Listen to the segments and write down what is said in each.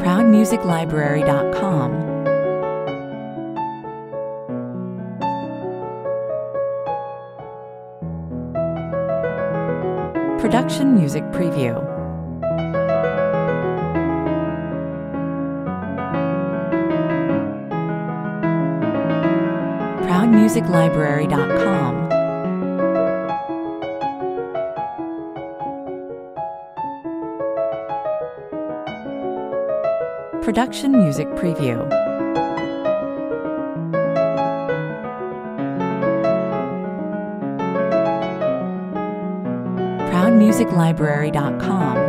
ProudMusicLibrary.com. Production Music Preview. ProudMusicLibrary.com. Production Music Preview. ProudMusicLibrary.com.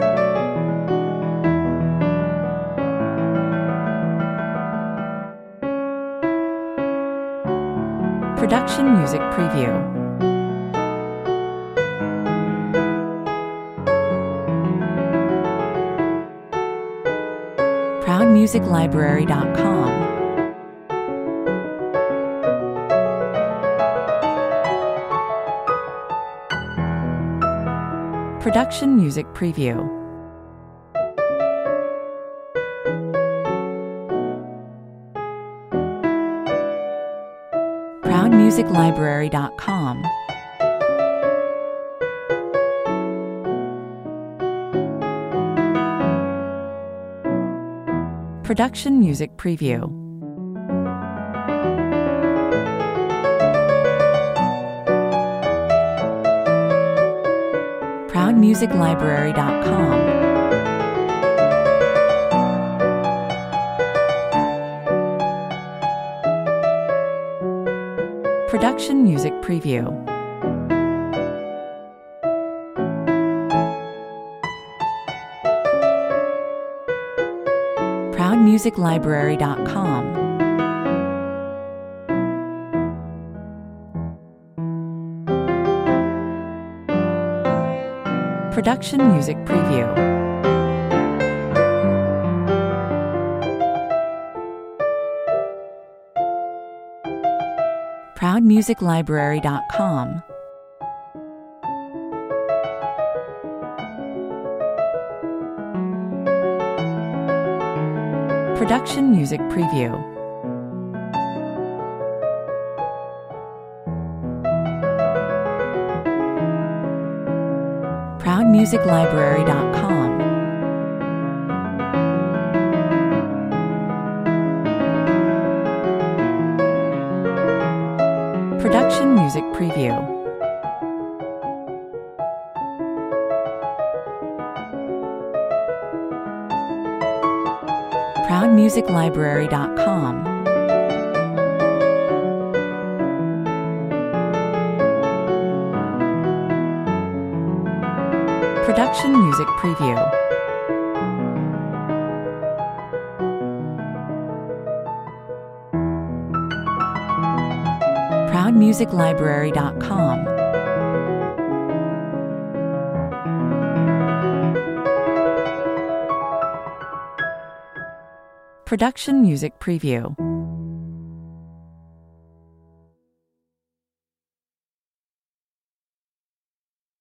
Production Music Preview. ProudMusicLibrary.com. Production Music Preview. ProudMusicLibrary.com. Production Music Preview. ProudMusicLibrary.com. Production Music Preview. ProudMusicLibrary.com. Production Music Preview. ProudMusicLibrary.com. Production Music Preview. ProudMusicLibrary.com. Production Music Preview. ProudMusicLibrary.com. Production Music Preview. ProudMusicLibrary.com. Production Music Preview.